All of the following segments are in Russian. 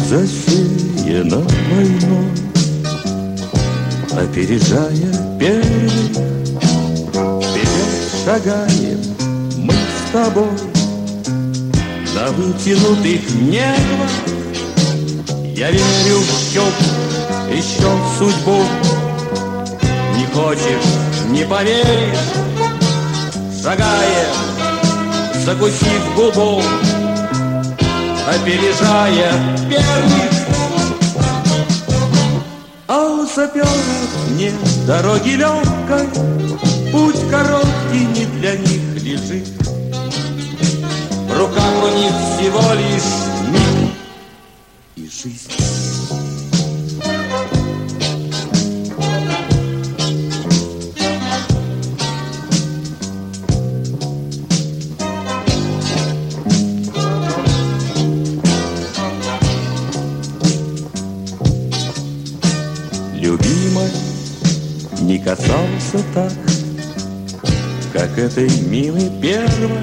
засеяна войной, опережая первых. Вперед шагаем мы с тобой на вытянутых нервах. Я верю в счет, еще в судьбу. Не хочешь, не поверишь. Шагаем, закусив губу, опережая первых. А у саперов нет дороги легкой, путь короткий не для них лежит. В руках у них всего лишь миг и жизнь. Любимой не касался так, как этой милой первой.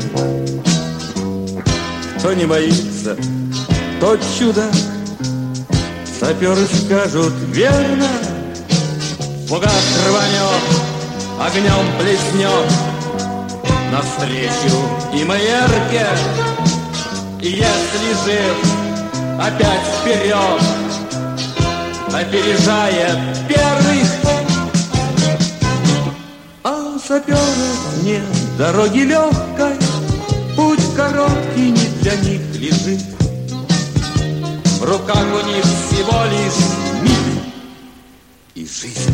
Кто не боится, тот чудак. Саперы скажут верно. Фугас рванет, огнем плеснет навстречу и Майерке. И если жив, опять вперед, опережая первых. А у саперов нет дороги легкой, путь короткий не для них лежит. В руках у них всего лишь миг и жизнь.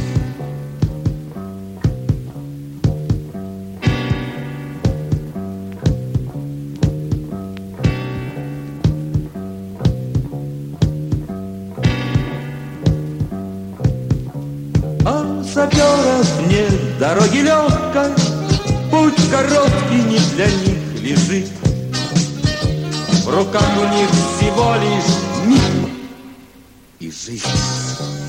А у саперов нет дороги легкой, путь короткий не для них лежит. В руках у них всего лишь миг и жизнь.